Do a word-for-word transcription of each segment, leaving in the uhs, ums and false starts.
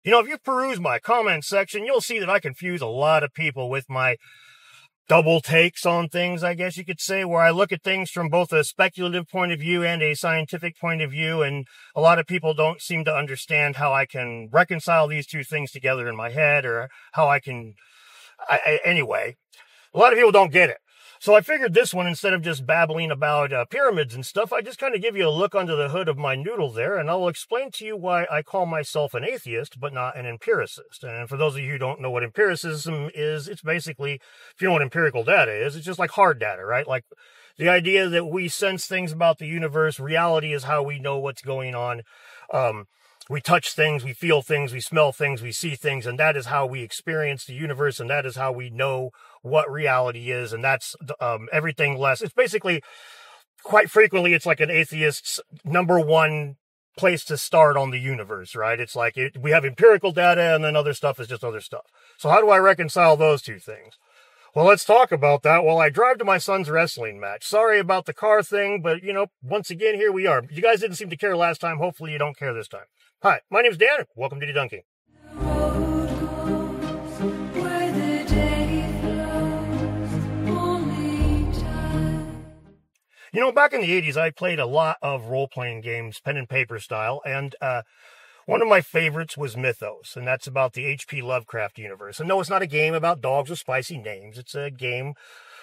You know, if you peruse my comment section, you'll see that I confuse a lot of people with my double takes on things, I guess you could say, where I look at things from both a speculative point of view and a scientific point of view, and a lot of people don't seem to understand how I can reconcile these two things together in my head, or how I can, I, I, anyway, a lot of people don't get it. So I figured this one, instead of just babbling about uh, pyramids and stuff, I just kind of give you a look under the hood of my noodle there, and I'll explain to you why I call myself an atheist, but not an empiricist. And for those of you who don't know what empiricism is, it's basically, if you know what empirical data is, it's just like hard data, right? Like the idea that we sense things about the universe, reality is how we know what's going on. Um, we touch things, we feel things, we smell things, we see things, and that is how we experience the universe, and that is how we know what reality is, and that's um, everything less. It's basically, quite frequently, it's like an atheist's number one place to start on the universe, right? It's like it, we have empirical data, and then other stuff is just other stuff. So how do I reconcile those two things? Well, let's talk about that while I drive to my son's wrestling match. Sorry about the car thing, but, you know, once again, here we are. You guys didn't seem to care last time. Hopefully you don't care this time. Hi, my name's Dan. Welcome to Dedunking. You know, back in the eighties, I played a lot of role-playing games, pen and paper style, and uh, one of my favorites was Mythos, and that's about the H P Lovecraft universe. And no, it's not a game about dogs with spicy names. It's a game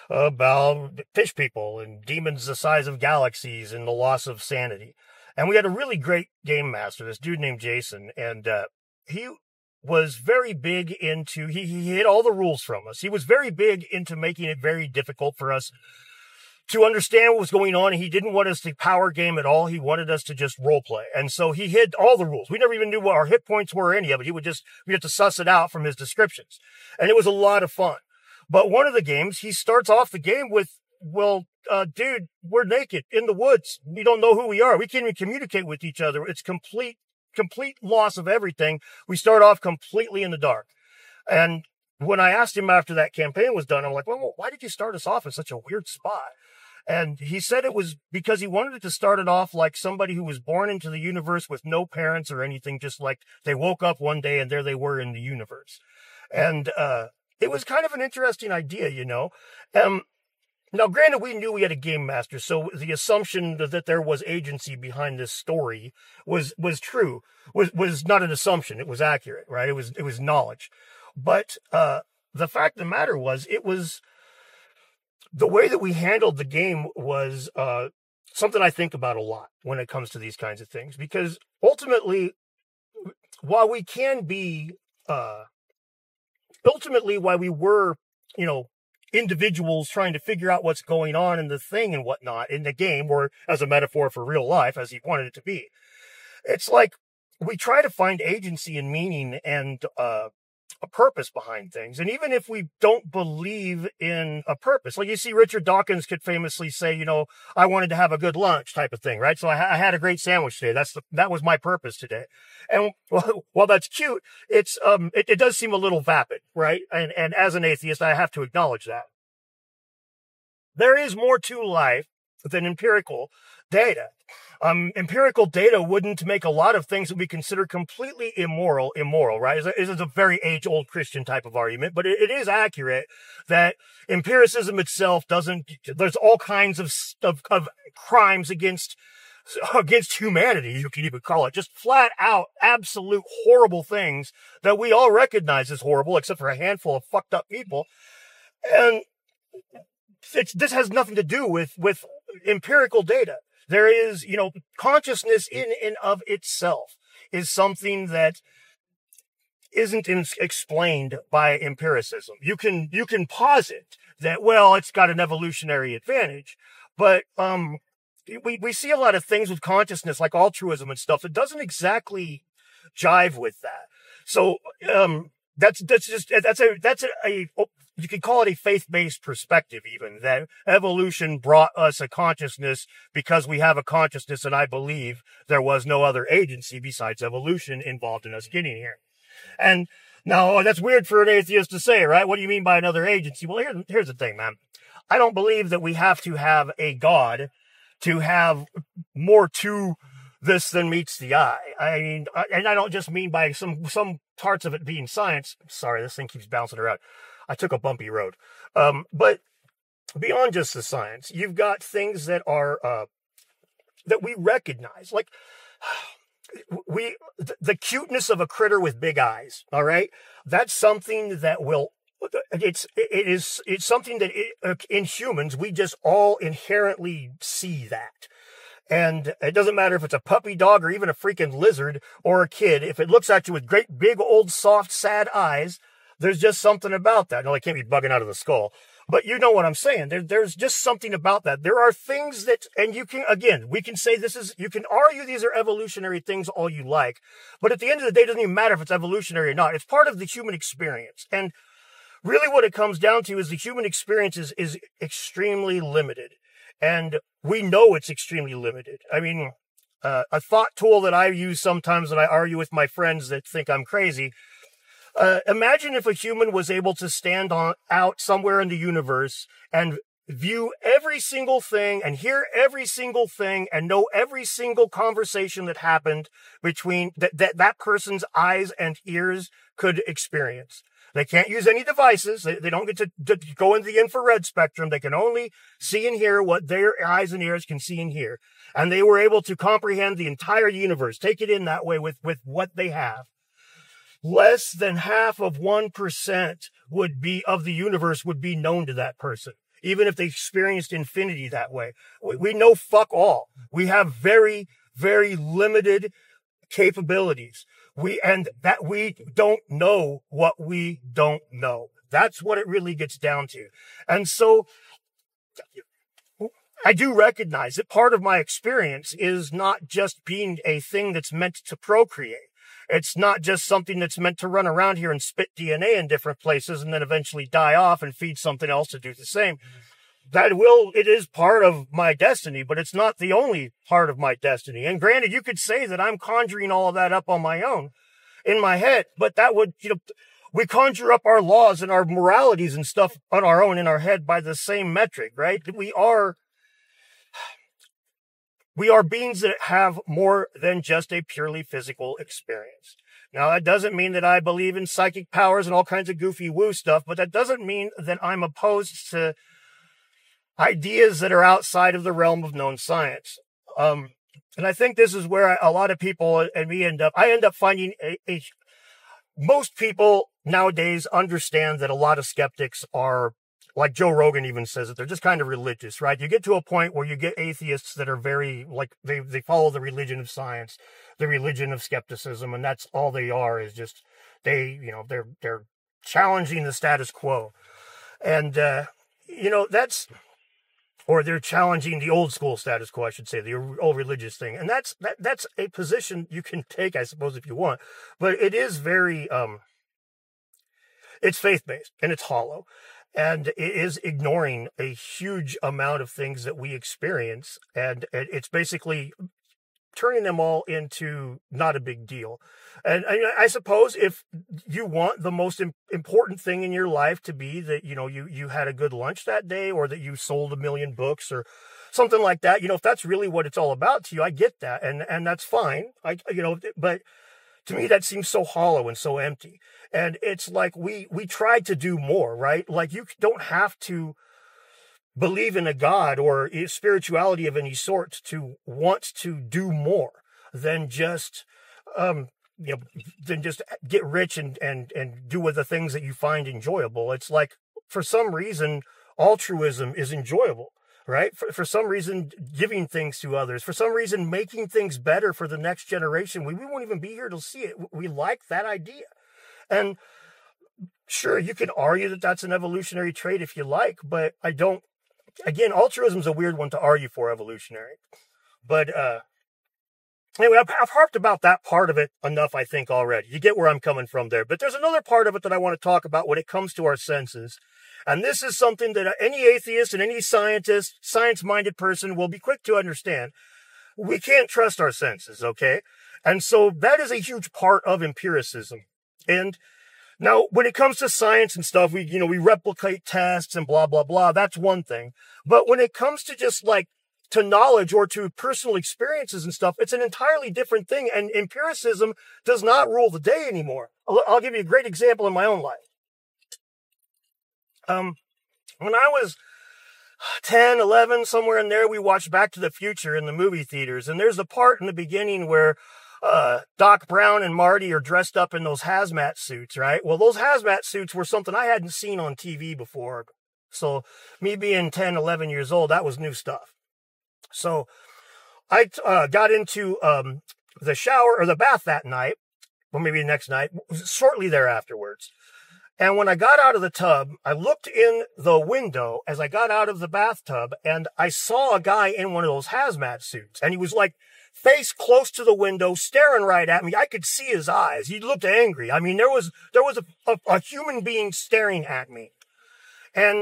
about fish people and demons the size of galaxies and the loss of sanity. And we had a really great game master, this dude named Jason, and uh, he was very big into, he, he hid all the rules from us. He was very big into making it very difficult for us to understand what was going on. He didn't want us to power game at all. He wanted us to just role play. And so he hid all the rules. We never even knew what our hit points were or any of it. He would just, we had to suss it out from his descriptions. And it was a lot of fun. But one of the games, he starts off the game with, well, uh, dude, we're naked in the woods. We don't know who we are. We can't even communicate with each other. It's complete, complete loss of everything. We start off completely in the dark. And when I asked him after that campaign was done, I'm like, well, why did you start us off in such a weird spot? And he said it was because he wanted to start it off like somebody who was born into the universe with no parents or anything, just like they woke up one day and there they were in the universe. And uh it was kind of an interesting idea, you know. Um, now, granted, we knew we had a game master, so the assumption that, that there was agency behind this story was was true, was was not an assumption. It was accurate, right? It was it was knowledge. But uh the fact of the matter was, it was the way that we handled the game was uh, something I think about a lot when it comes to these kinds of things. Because ultimately, while we can be, uh, ultimately, while we were, you know, individuals trying to figure out what's going on in the thing and whatnot in the game, or as a metaphor for real life, as he wanted it to be, it's like we try to find agency and meaning and uh, a purpose behind things. And even if we don't believe in a purpose, like you see Richard Dawkins could famously say, you know, I wanted to have a good lunch type of thing, right? So I, ha- I had a great sandwich today. That's the, that was my purpose today. And well, while that's cute, it's, um, it, it does seem a little vapid, right? And, and as an atheist, I have to acknowledge that. There is more to life than empirical data. Um, empirical data wouldn't make a lot of things that we consider completely immoral, immoral, right? It's a, it's a very age-old Christian type of argument, but it, it is accurate that empiricism itself doesn't, there's all kinds of, of, of crimes against, against humanity, you can even call it, just flat out, absolute horrible things that we all recognize as horrible, except for a handful of fucked up people. And it's, this has nothing to do with, with empirical data. There is, you know, consciousness in and of itself is something that isn't in, explained by empiricism. You can, you can posit that, well, it's got an evolutionary advantage, but, um, we, we see a lot of things with consciousness, like altruism and stuff, that doesn't exactly jive with that. So, um, that's, that's just, that's a, that's a, a you could call it a faith-based perspective, even, that evolution brought us a consciousness because we have a consciousness, and I believe there was no other agency besides evolution involved in us getting here. And now, that's weird for an atheist to say, right? What do you mean by another agency? Well, here, here's the thing, man. I don't believe that we have to have a God to have more to this than meets the eye. I mean, and I don't just mean by some, some parts of it being science. Sorry, this thing keeps bouncing around. I took a bumpy road. Um, but beyond just the science, you've got things that are, uh, that we recognize. Like, we, the cuteness of a critter with big eyes. All right. That's something that will, it's, it is, it's something that it, in humans, we just all inherently see that. And it doesn't matter if it's a puppy dog or even a freaking lizard or a kid. If it looks at you with great big old soft sad eyes, there's just something about that. No, they can't be bugging out of the skull, but you know what I'm saying. There, there's just something about that. There are things that, and you can, again, we can say this is, you can argue these are evolutionary things all you like, but at the end of the day, it doesn't even matter if it's evolutionary or not. It's part of the human experience. And really what it comes down to is the human experience is, is extremely limited. And we know it's extremely limited. I mean, uh, a thought tool that I use sometimes when I argue with my friends that think I'm crazy. Uh, imagine if a human was able to stand on out somewhere in the universe and view every single thing and hear every single thing and know every single conversation that happened between that, that, that person's eyes and ears could experience. They can't use any devices. They, they don't get to, to go into the infrared spectrum. They can only see and hear what their eyes and ears can see and hear. And they were able to comprehend the entire universe, take it in that way with, with what they have. Less than half of one percent would be of the universe would be known to that person, even if they experienced infinity that way. We, we know fuck all. We have very, very limited capabilities. We, and that we don't know what we don't know. That's what it really gets down to. And so I do recognize that part of my experience is not just being a thing that's meant to procreate. It's not just something that's meant to run around here and spit D N A in different places and then eventually die off and feed something else to do the same. That will, it is part of my destiny, but it's not the only part of my destiny. And granted, you could say that I'm conjuring all of that up on my own in my head, but that would, you know, we conjure up our laws and our moralities and stuff on our own in our head by the same metric, right? We are, we are beings that have more than just a purely physical experience. Now, that doesn't mean that I believe in psychic powers and all kinds of goofy woo stuff, but that doesn't mean that I'm opposed to ideas that are outside of the realm of known science. Um, and I think this is where a lot of people and me end up, I end up finding a, a, most people nowadays understand that a lot of skeptics are, like Joe Rogan even says it, they're just kind of religious, right? You get to a point where you get atheists that are very, like, they, they follow the religion of science, the religion of skepticism, and that's all they are, is just, they, you know, they're, they're challenging the status quo. And, uh, you know, that's, or they're challenging the old school status quo, I should say, the old religious thing. And that's, that, that's a position you can take, I suppose, if you want. But it is very, um, it's faith-based and it's hollow. And it is ignoring a huge amount of things that we experience. And it's basically turning them all into not a big deal. And I, I suppose if you want the most important thing in your life to be that, you know, you, you had a good lunch that day, or that you sold a million books or something like that, you know, if that's really what it's all about to you, I get that. And, and that's fine. I, you know, but to me, that seems so hollow and so empty. And it's like we, we tried to do more, right? Like, you don't have to believe in a God or spirituality of any sort to want to do more than just, um, you know, than just get rich and, and, and do with the things that you find enjoyable. It's like, for some reason, altruism is enjoyable, right? For, for some reason, giving things to others, for some reason, making things better for the next generation. We, we won't even be here to see it. We like that idea. And sure, you can argue that that's an evolutionary trait if you like, but I don't, again, altruism is a weird one to argue for evolutionary. But uh, anyway, I've, I've harped about that part of it enough, I think, already. You get where I'm coming from there. But there's another part of it that I want to talk about when it comes to our senses. And this is something that any atheist and any scientist, science-minded person will be quick to understand. We can't trust our senses, okay? And so that is a huge part of empiricism. And now, when it comes to science and stuff, we, you know, we replicate tests and blah, blah, blah. That's one thing. But when it comes to just like to knowledge or to personal experiences and stuff, it's an entirely different thing. And empiricism does not rule the day anymore. I'll, I'll give you a great example in my own life. Um, when I was ten, eleven, somewhere in there, we watched Back to the Future in the movie theaters. And there's a part in the beginning where uh, Doc Brown and Marty are dressed up in those hazmat suits, right? Well, those hazmat suits were something I hadn't seen on T V before. So me being ten, eleven years old, that was new stuff. So I uh, got into um, the shower or the bath that night, or maybe the next night, shortly thereafterwards. And when I got out of the tub, I looked in the window as I got out of the bathtub, and I saw a guy in one of those hazmat suits. And he was like face close to the window, staring right at me. I could see his eyes. He looked angry. I mean, there was there was a, a, a human being staring at me. And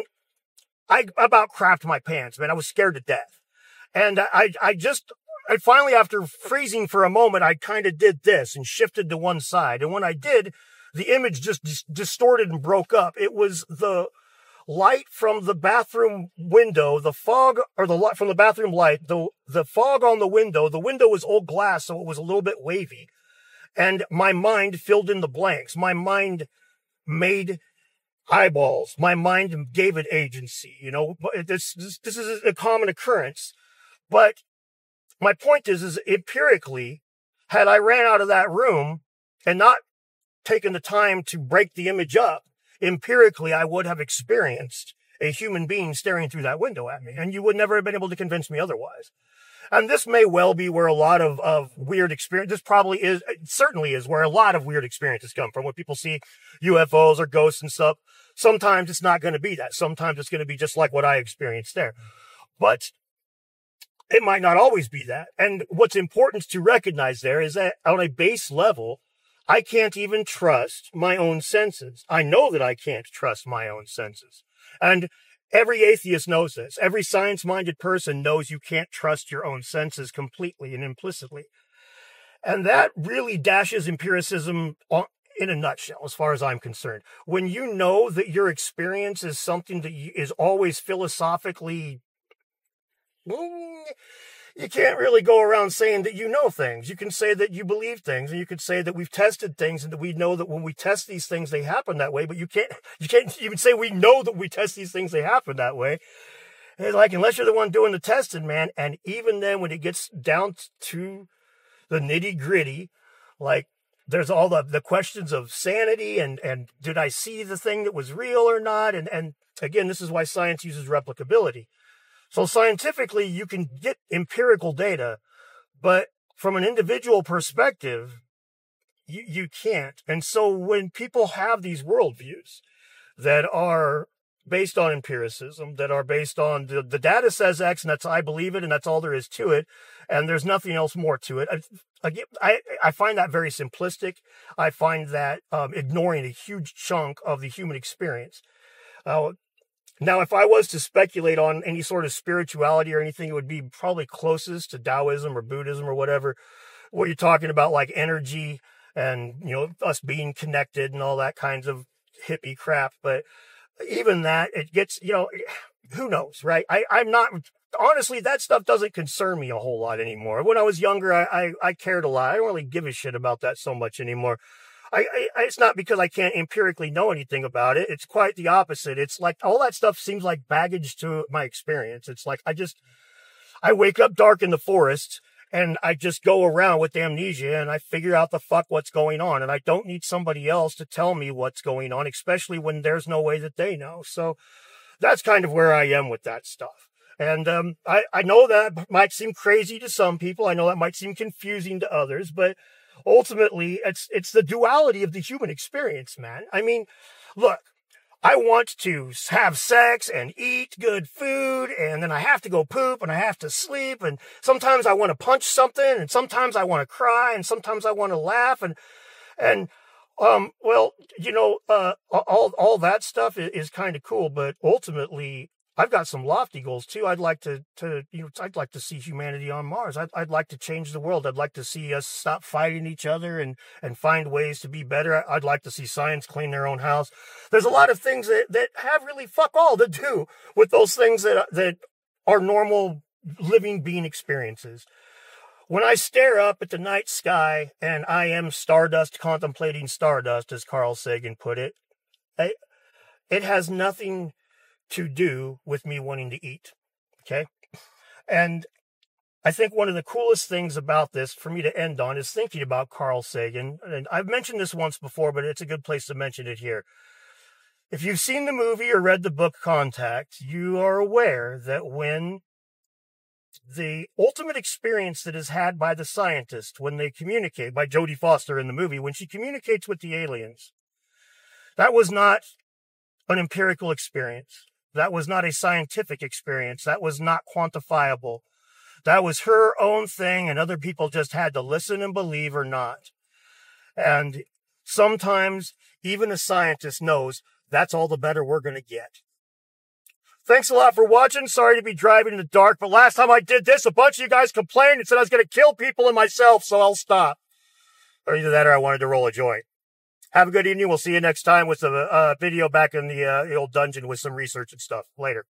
I about crapped my pants, man. I was scared to death. And I, I just, I finally, after freezing for a moment, I kind of did this and shifted to one side. And when I did, the image just dis- distorted and broke up. It was the light from the bathroom window, the fog, or the light from the bathroom light, the, the fog on the window. The window was old glass, so it was a little bit wavy. And my mind filled in the blanks. My mind made eyeballs. My mind gave it agency. You know, this, this, this is a common occurrence. But my point is, is empirically, had I ran out of that room and not taken the time to break the image up, empirically, I would have experienced a human being staring through that window at me. And you would never have been able to convince me otherwise. And this may well be where a lot of, of weird experience, this probably is, it certainly is where a lot of weird experiences come from. When people see U F Os or ghosts and stuff, sometimes it's not going to be that. Sometimes it's going to be just like what I experienced there. But it might not always be that. And what's important to recognize there is that on a base level, I can't even trust my own senses. I know that I can't trust my own senses. And every atheist knows this. Every science-minded person knows you can't trust your own senses completely and implicitly. And that really dashes empiricism in a nutshell, as far as I'm concerned. When you know that your experience is something that is always philosophically, you can't really go around saying that you know things. You can say that you believe things, and you can say that we've tested things and that we know that when we test these things, they happen that way. But you can't, you can't even say we know that we test these things, they happen that way. It's like, unless you're the one doing the testing, man. And even then, when it gets down to the nitty gritty, like there's all the, the questions of sanity and, and did I see the thing that was real or not? And, and again, this is why science uses replicability. So scientifically, you can get empirical data, but from an individual perspective, you, you can't. And so when people have these worldviews that are based on empiricism, that are based on the, the data says X, and that's I believe it, and that's all there is to it, and there's nothing else more to it. I, I, I find that very simplistic. I find that um, ignoring a huge chunk of the human experience. Uh, Now, if I was to speculate on any sort of spirituality or anything, it would be probably closest to Taoism or Buddhism or whatever, where you're talking about like energy and, you know, us being connected and all that kinds of hippie crap. But even that, it gets, you know, who knows, right? I, I'm not, honestly, that stuff doesn't concern me a whole lot anymore. When I was younger, I, I, I cared a lot. I don't really give a shit about that so much anymore. I, I, it's not because I can't empirically know anything about it. It's quite the opposite. It's like all that stuff seems like baggage to my experience. It's like I just, I wake up dark in the forest and I just go around with amnesia and I figure out the fuck what's going on. And I don't need somebody else to tell me what's going on, especially when there's no way that they know. So that's kind of where I am with that stuff. And um, I, I know that might seem crazy to some people. I know that might seem confusing to others, but ultimately, it's it's the duality of the human experience, man. I mean, look, I want to have sex and eat good food, and then I have to go poop, and I have to sleep, and sometimes I want to punch something, and sometimes I want to cry, and sometimes I want to laugh, and and um, well, you know, uh, all all that stuff is, is kind of cool, but ultimately, I've got some lofty goals too. I'd like to, to, you know, I'd like to see humanity on Mars. I'd, I'd like to change the world. I'd like to see us stop fighting each other and, and find ways to be better. I'd like to see science clean their own house. There's a lot of things that, that have really fuck all to do with those things that, that are normal living being experiences. When I stare up at the night sky and I am stardust contemplating stardust, as Carl Sagan put it, I, it has nothing to do with me wanting to eat. Okay? And I think one of the coolest things about this for me to end on is thinking about Carl Sagan. And I've mentioned this once before, but it's a good place to mention it here. If you've seen the movie or read the book Contact, you are aware that when the ultimate experience that is had by the scientist when they communicate, by Jodie Foster in the movie, when she communicates with the aliens, that was not an empirical experience. That was not a scientific experience. That was not quantifiable. That was her own thing, and other people just had to listen and believe or not. And sometimes even a scientist knows that's all the better we're going to get. Thanks a lot for watching. Sorry to be driving in the dark, but last time I did this, a bunch of you guys complained and said I was going to kill people and myself, so I'll stop. Or either that or I wanted to roll a joint. Have a good evening. We'll see you next time with a uh, video back in the, uh, the old dungeon with some research and stuff. Later.